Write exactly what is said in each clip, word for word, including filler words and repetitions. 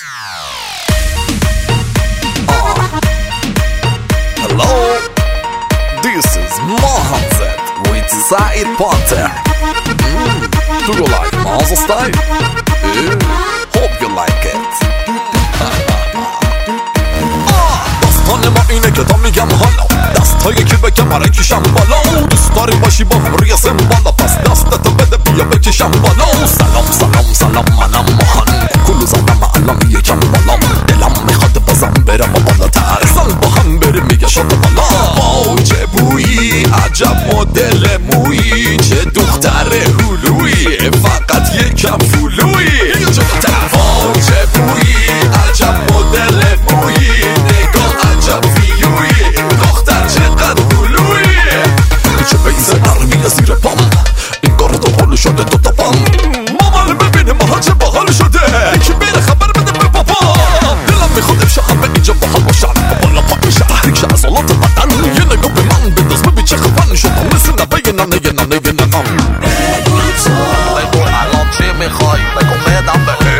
Hello, this is Mohammed with Said Potter. Mm, do you like Maza style? Yeah, hope you like it. داستان ما اینه که تا میگم حالا دستای کی به کمره کشم بالا دوست داری باشی با هم ریسم بالا پس دستتو بده بیا بکشم بالا سلام سلام سلام منم ماهان کلو زدم الان یکم بالام دلم میخواد بازم برم بالاتر زن با هم بریم میگه شد بالا واو چه بویی عجب مدل مویی چه دختر هلویی فقط یکم فلویی واو چه بویی عجب مدل مویی نگاه عجب فیویی دختر چقدر هلویی چه بیز نرمی زیر پام این کار تو حال شده تو تپام مامان ببینه ماها چه باحال شده یکی بیره خبر بده به بابا دلم میخواد امشب همه اینجا باحال باشن بالا پا میشه تحریک شه عضلات بدن یه نگاه به من بنداز ببین چه خفن شدم مثل نبه ننه ننه ننم بگو الان چی میخوای بگو بدم بهه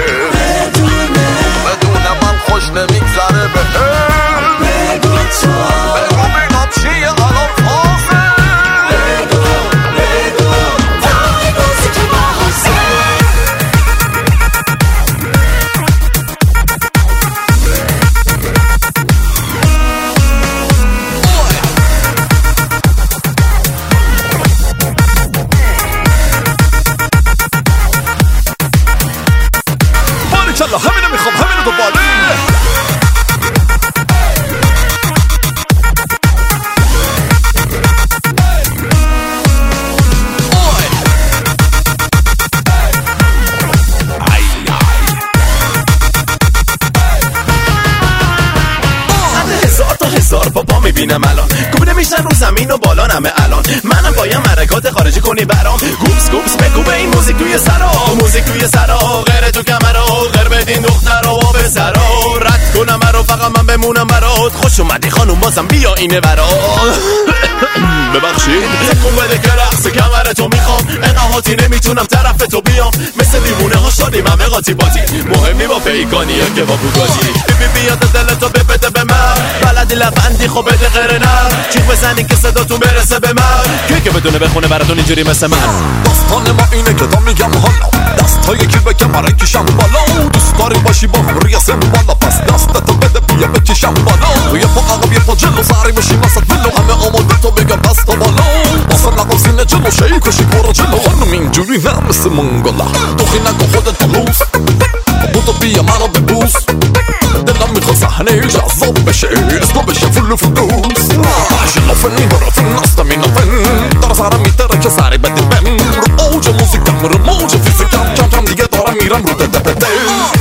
بدون من خوش نمیگذره بهه بگو بینم چیه الان فازه باریکلا همینو میخوام همینو دوباره بابا میبینم الان کوبیده میشن رو زمین و بالا نمه الان منم باید مرکات خارجی کنی برام گوپس گوپس بگو به این موزیک توی سرا موزیک توی سرا غیر تو کمرا غیر بدین دختر و به سرا رد کنم برا فقط من بمونم برات خوش اومدی خانوم بازم بیا اینه برا ببخشید تکون بده که رقص کمر تو میخوام انقاطی نمیتونم طرف تو بیام مثل دیوونه ها شدیم همه قاطی باتی مهم نی با پیکانی که با بوگاتی بی بی بیاد دل تو بپته به من بلدی لبندی خب بده غیر نر چیخ بزنی که صداتون برسه به من کی که بدونه بخونه براتون اینجوری مثل من داستان ما اینه که تا میگم حالا دستای کی به کمره کشم بالا دوست داری باشی با هم ریسم بالا پس دستتو بده بیا بکشم بالا یه پا عقب یه پا جلو سری بشیم وسط ولو همه آماده تو بگم دست بالا واسه لقم سینه جلو شیک و شکارا جلو خانم اینجوری نه مثل منگلا دوخی نکن خودت تلوس بودو بیا منو ببوس دلم میخواد صحنه جذاب بشه اسمو بشه فلو فلوس شلافن برافن استامینافن داره سرم میتره که سری بده بم رو اوج موزیکم رو موج فیزیکم کم کم دیگه دارم میرم رو دده بده